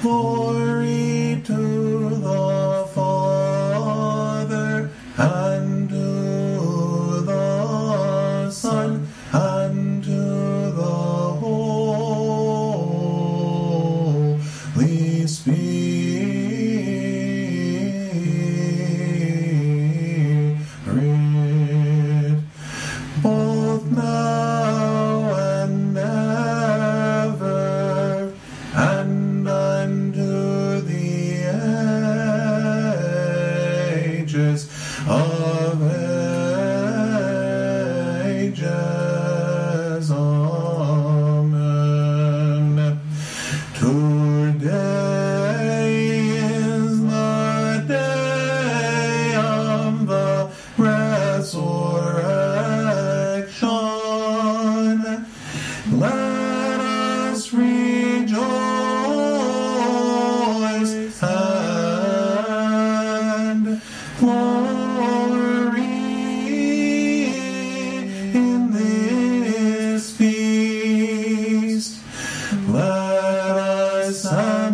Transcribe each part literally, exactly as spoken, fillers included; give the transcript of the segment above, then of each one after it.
Glory to the Father, and to the Son, and to the Holy Spirit, both now and ever, and unto the ages of ages. Amen. Today is the day of the resurrection. Let us rejoice and glory in this feast. Let us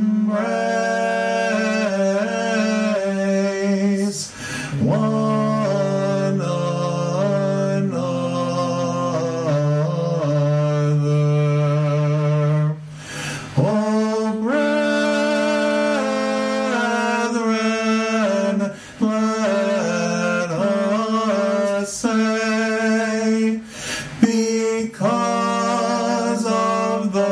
embrace one another. Oh, brethren, let us say, because of the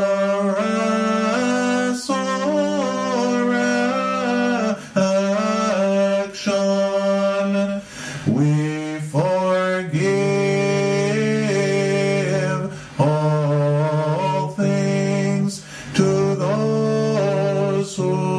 resurrection, we forgive all things to those who